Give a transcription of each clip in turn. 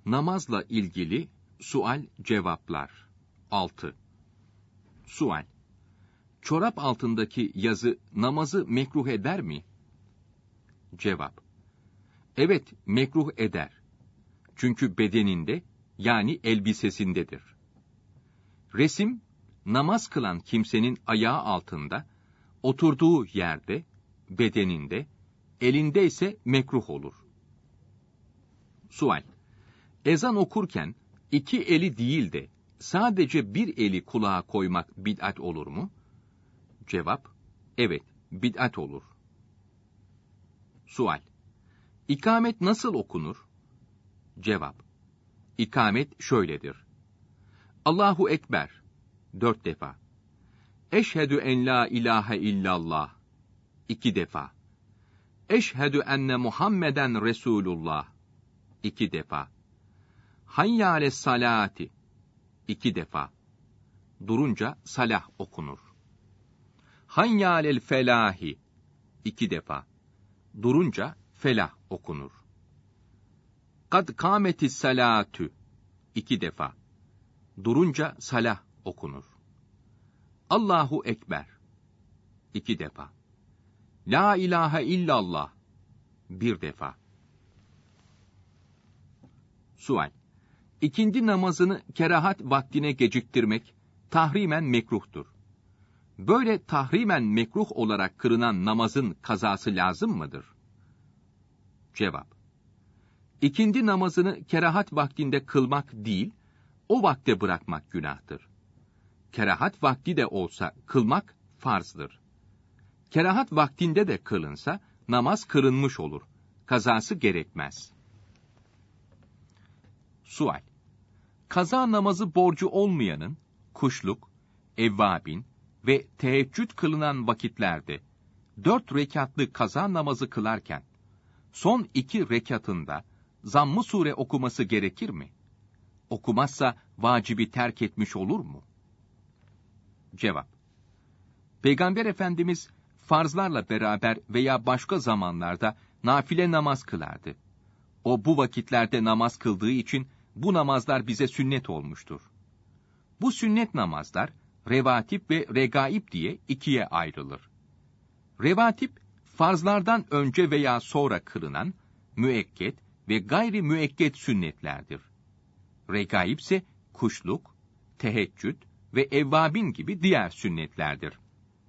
Namazla ilgili sual cevaplar. 6. Sual: çorap altındaki yazı namazı mekruh eder mi? Cevap: evet, mekruh eder. Çünkü bedeninde, yani elbisesindedir. Resim, namaz kılan kimsenin ayağı altında, oturduğu yerde, bedeninde, elinde ise mekruh olur. Sual: ezan okurken iki eli değil de sadece bir eli kulağa koymak bid'at olur mu? Cevap: evet, bid'at olur. Sual: İkamet nasıl okunur? Cevap: İkamet şöyledir: Allahu Ekber 4 defa. Eşhedü en la ilahe illallah 2 defa. Eşhedü enne Muhammeden Resulullah 2 defa. Hayye ales salati 2 defa. Durunca salah okunur. Hayye alel felahi 2 defa. Durunca felah okunur. Kad kâmetis salâtü 2 defa. Durunca salah okunur. Allahu Ekber 2 defa. La ilahe illallah 1 defa. Sual: İkindi namazını kerahat vaktine geciktirmek tahrimen mekruhtur. Böyle tahrimen mekruh olarak kırılan namazın kazası lazım mıdır? Cevap: İkindi namazını kerahat vaktinde kılmak değil, o vakte bırakmak günahtır. Kerahat vakti de olsa kılmak farzdır. Kerahat vaktinde de kılınsa namaz kırılmış olur. Kazası gerekmez. Sual: kaza namazı borcu olmayanın kuşluk, evvabin ve teheccüd kılınan vakitlerde 4 rekatlı kaza namazı kılarken son 2 rekatında zamm-ı sure okuması gerekir mi? Okumazsa vacibi terk etmiş olur mu? Cevap: Peygamber Efendimiz farzlarla beraber veya başka zamanlarda nafile namaz kılardı. O bu vakitlerde namaz kıldığı için bu namazlar bize sünnet olmuştur. Bu sünnet namazlar revatip ve regaib diye ikiye ayrılır. Revatip, farzlardan önce veya sonra kılınan müekket ve gayri müekket sünnetlerdir. Regaib ise kuşluk, teheccüd ve evvabin gibi diğer sünnetlerdir.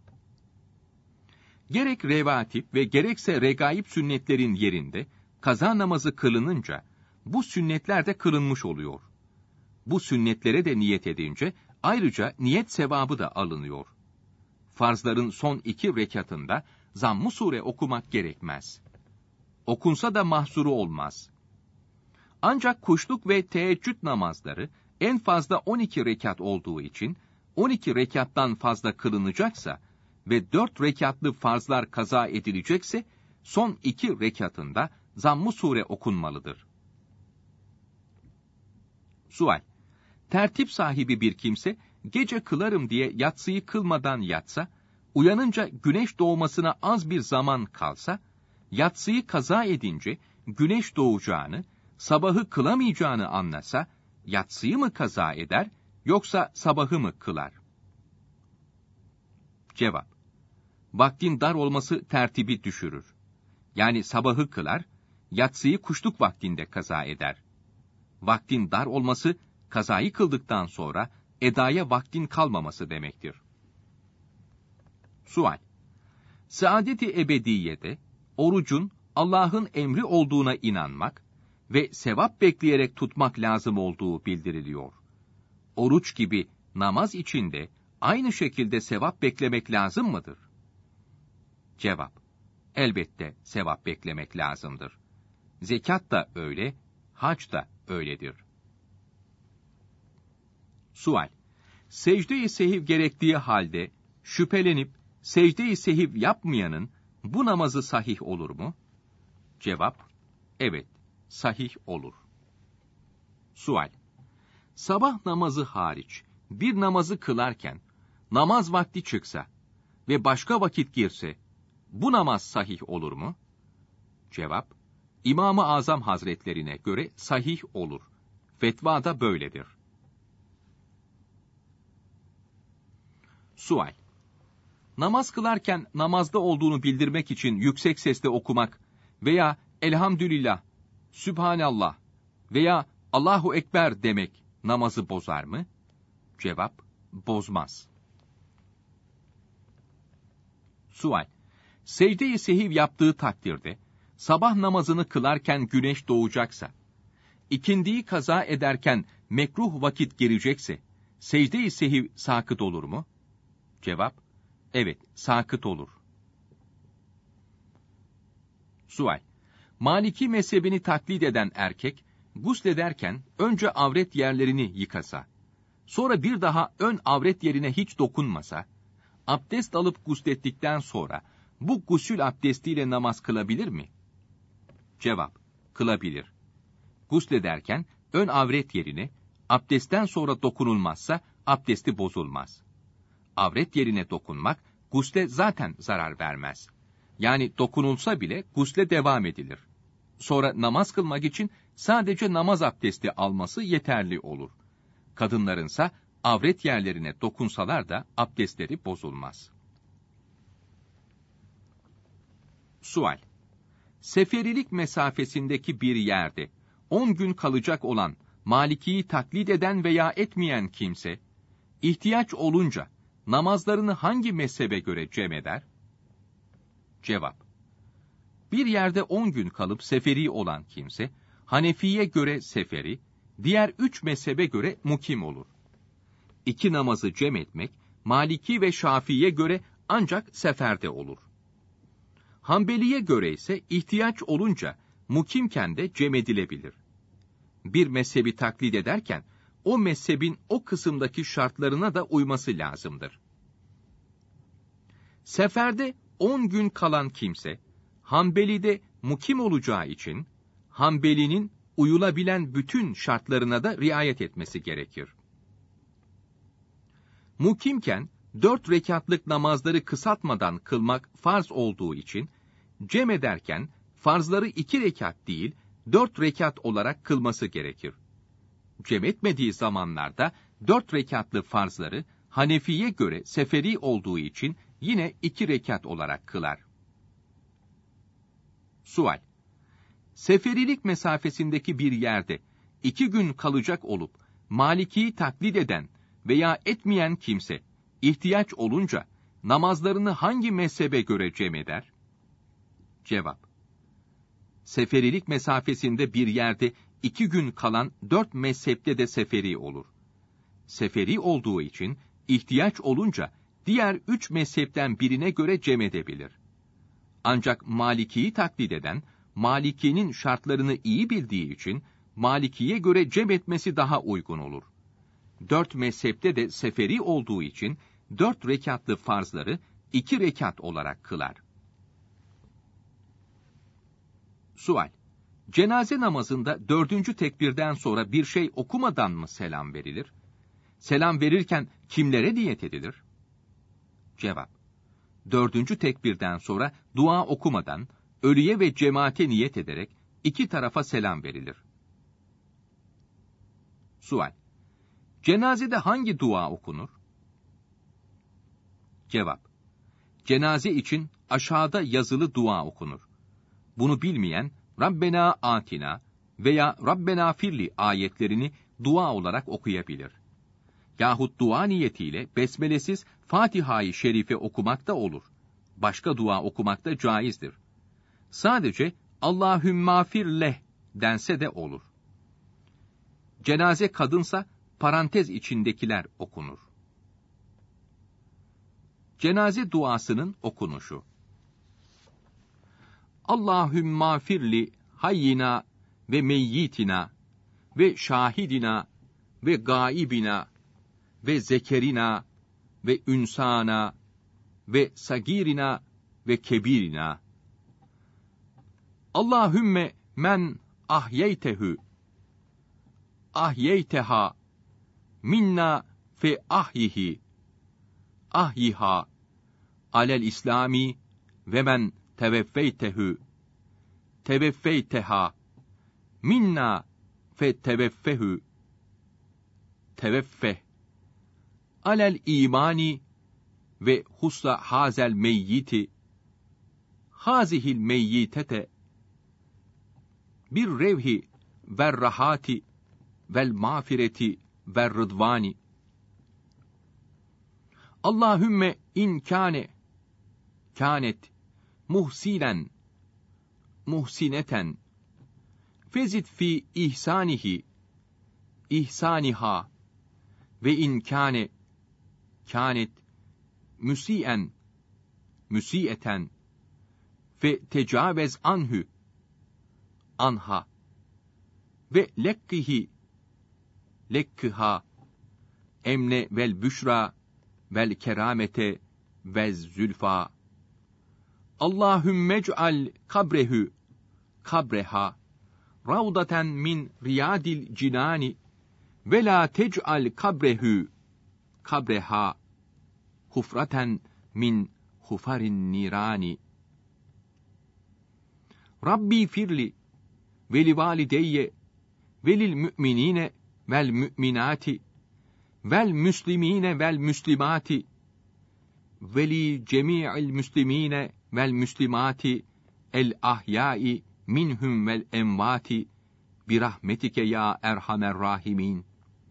Gerek revatip ve gerekse regaib sünnetlerin yerinde kaza namazı kılınınca bu sünnetler de kılınmış oluyor. Bu sünnetlere de niyet edince ayrıca niyet sevabı da alınıyor. Farzların son 2 rekatında zamm-ı sure okumak gerekmez. Okunsa da mahsuru olmaz. Ancak kuşluk ve teheccüd namazları en fazla 12 rekat olduğu için 12 rekattan fazla kılınacaksa ve 4 rekatlı farzlar kaza edilecekse son 2 rekatında zamm-ı sure okunmalıdır. Sual: tertip sahibi bir kimse gece kılarım diye yatsıyı kılmadan yatsa, uyanınca güneş doğmasına az bir zaman kalsa, yatsıyı kaza edince güneş doğacağını, sabahı kılamayacağını anlasa, yatsıyı mı kaza eder, yoksa sabahı mı kılar? Cevap: vaktin dar olması tertibi düşürür. Yani sabahı kılar, yatsıyı kuşluk vaktinde kaza eder. Vaktin dar olması, kazayı kıldıktan sonra edaya vaktin kalmaması demektir. Sual: saadet-i ebediyede orucun Allah'ın emri olduğuna inanmak ve sevap bekleyerek tutmak lazım olduğu bildiriliyor. Oruç gibi namaz içinde aynı şekilde sevap beklemek lazım mıdır? Cevap: elbette sevap beklemek lazımdır. Zekat da öyle, hac da öyledir. Sual: secde-i sehiv gerektiği halde şüphelenip secde-i sehiv yapmayanın bu namazı sahih olur mu? Cevap: evet, sahih olur. Sual: sabah namazı hariç bir namazı kılarken namaz vakti çıksa ve başka vakit girse bu namaz sahih olur mu? Cevap: İmam-ı Azam Hazretlerine göre sahih olur. Fetva da böyledir. Sual: Namaz kılarken namazda olduğunu bildirmek için yüksek sesle okumak veya Elhamdülillah, Sübhanallah veya Allahu Ekber demek namazı bozar mı? Cevap: bozmaz. Sual: Secde-i sehiv yaptığı takdirde, sabah namazını kılarken güneş doğacaksa, ikindiyi kaza ederken mekruh vakit girecekse, secde-i sehiv sakıt olur mu? Cevap: evet, sakıt olur. Sual: Maliki mezhebini taklit eden erkek, guslederken önce avret yerlerini yıkasa, sonra bir daha ön avret yerine hiç dokunmasa, abdest alıp guslettikten sonra bu gusül abdestiyle namaz kılabilir mi? Cevap: kılabilir. Guslederken ön avret yerine abdestten sonra dokunulmazsa abdesti bozulmaz. Avret yerine dokunmak gusle zaten zarar vermez. Yani dokunulsa bile gusle devam edilir. Sonra namaz kılmak için sadece namaz abdesti alması yeterli olur. Kadınlarınsa avret yerlerine dokunsalar da abdestleri bozulmaz. Sual: Seferilik mesafesindeki bir yerde 10 gün kalacak olan Maliki'yi taklit eden veya etmeyen kimse, ihtiyaç olunca namazlarını hangi mezhebe göre cem eder? Cevap: Bir yerde 10 gün kalıp seferi olan kimse, Hanefi'ye göre seferi, diğer 3 mezhebe göre mukim olur. 2 namazı cem etmek, Maliki ve Şafii'ye göre ancak seferde olur. Hanbeli'ye göre ise ihtiyaç olunca mukimken de cem edilebilir. Bir mezhebi taklit ederken, o mezhebin o kısımdaki şartlarına da uyması lazımdır. Seferde 10 gün kalan kimse, Hanbeli'de mukim olacağı için, Hanbeli'nin uyulabilen bütün şartlarına da riayet etmesi gerekir. Mukimken, 4 rekatlık namazları kısaltmadan kılmak farz olduğu için, cem ederken, farzları 2 rekat değil, 4 rekat olarak kılması gerekir. Cem etmediği zamanlarda, 4 rekatlı farzları, Hanefi'ye göre seferi olduğu için, yine 2 rekat olarak kılar. Sual: Seferilik mesafesindeki bir yerde 2 gün kalacak olup Maliki'yi taklit eden veya etmeyen kimse ihtiyaç olunca namazlarını hangi mezhebe göre cem eder? Cevap: Seferilik mesafesinde bir yerde 2 gün kalan 4 mezhepte de seferi olur. Seferi olduğu için ihtiyaç olunca diğer 3 mezhepten birine göre cem edebilir. Ancak Maliki'yi taklit eden, Maliki'nin şartlarını iyi bildiği için, Maliki'ye göre cem etmesi daha uygun olur. 4 mezhepte de seferi olduğu için, 4 rekatlı farzları 2 rekat olarak kılar. Sual: Cenaze namazında 4. tekbirden sonra bir şey okumadan mı selam verilir? Selam verirken kimlere niyet edilir? Cevap: 4. tekbirden sonra dua okumadan, ölüye ve cemaate niyet ederek 2 tarafa selam verilir. Sual: Cenazede hangi dua okunur? Cevap: Cenaze için aşağıda yazılı dua okunur. Bunu bilmeyen, Rabbena Atina veya Rabbena Firli ayetlerini dua olarak okuyabilir. Yahut dua niyetiyle besmelesiz Fatiha-i Şerife okumak da olur. Başka dua okumak da caizdir. Sadece Allahümmâfir leh dense de olur. Cenaze kadınsa parantez içindekiler okunur. Cenaze duasının okunuşu: Allahümmâfirli hayyina ve meyyitina ve şahidina ve gaibina ve zekerina ve ünsana ve sagirina ve kebirina. Allahümme men ahyeyteha minna fe ahyiha alel islami ve men teveffeyteha minna fe teveffehu teveffeh alel imani ve husla hazel meyyiti hazihil meyyitete bir revhi ve rahati vel mağfireti ve rıdvani. Allahümme in kânet muhsinen muhsineten fezid fi ihsaniha ve in kânet müsi'eten fe tecavüz anha ve lekkiha emne vel büşra vel keramete ve zülfa. Allahümme c'al kabreha ravdaten min riyadil cinani ve la tec'al kabreha hufraten min hufarin nirani. Rabbi firli ve li valideyye ve lil müminine vel müminati vel müslimine vel müslimati ve li cemi'il müslimine vel müslimati el ahyai minhum vel envati bi rahmetike ya erhamer rahimin.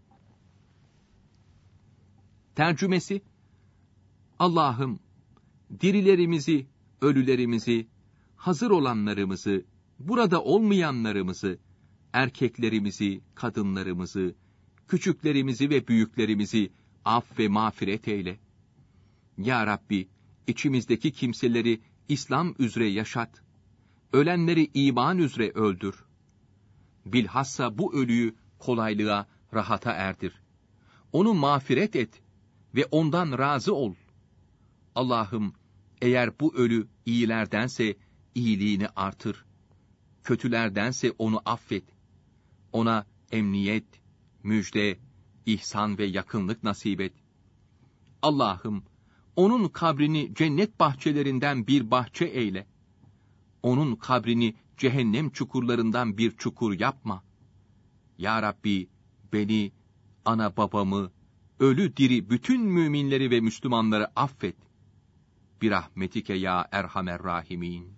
Tercümesi: Allah'ım, dirilerimizi, ölülerimizi, hazır olanlarımızı, burada olmayanlarımızı, erkeklerimizi, kadınlarımızı, küçüklerimizi ve büyüklerimizi af ve mağfiret eyle. Ya Rabbi, içimizdeki kimseleri İslam üzere yaşat. Ölenleri iman üzere öldür. Bilhassa bu ölüyü kolaylığa, rahata erdir. Onu mağfiret et ve ondan razı ol. Allah'ım, eğer bu ölü iyilerdense iyiliğini artır. Kötülerdense onu affet. Ona emniyet, müjde, ihsan ve yakınlık nasip et. Allah'ım, onun kabrini cennet bahçelerinden bir bahçe eyle. Onun kabrini cehennem çukurlarından bir çukur yapma. Ya Rabbi, beni, ana babamı, ölü diri bütün müminleri ve Müslümanları affet. Bir rahmetike ya erhamer rahimin.